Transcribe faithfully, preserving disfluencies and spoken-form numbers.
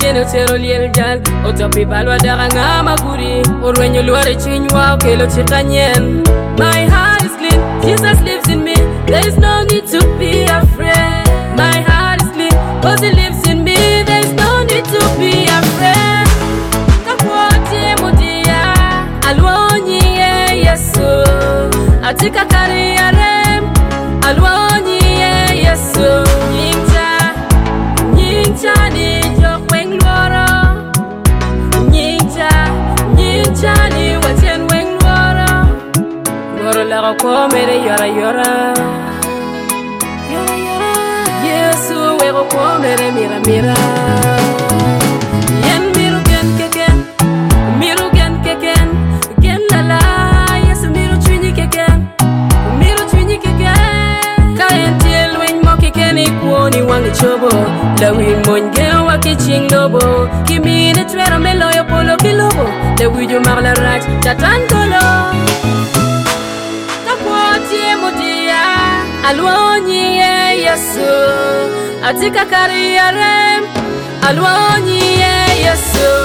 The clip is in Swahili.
tiene tero liel jal otopi balwa daranga maguri orwenyo luare chinywa kelo chikanyen. My heart is clean, Jesus lives in me, there is no need to be afraid. My heart is clean, cause he lives in me, there is no need to be afraid. Kakwati mudia alwonyi ye Yesu atika kariyare alwonyi ye Yesu nyinja nyinja ni jokweng luoro nyinja nyinja ni wachen weng luoro luoro lago komere yora yora yora yora Yesu wego komere mira mira yen miru gen keken miru gen keken gen lala Yesu miru chwinyi keken miru chwinyi keken kaen tiel weny mo keken ikuoni wangi chobo lawi monge wakiching lobo kimine twera meloyo polo kilobo lewijo marla rach tatan kolo kakwoti mudia alwonyi ye Yesu atika kariyare alwonyi ye Yesu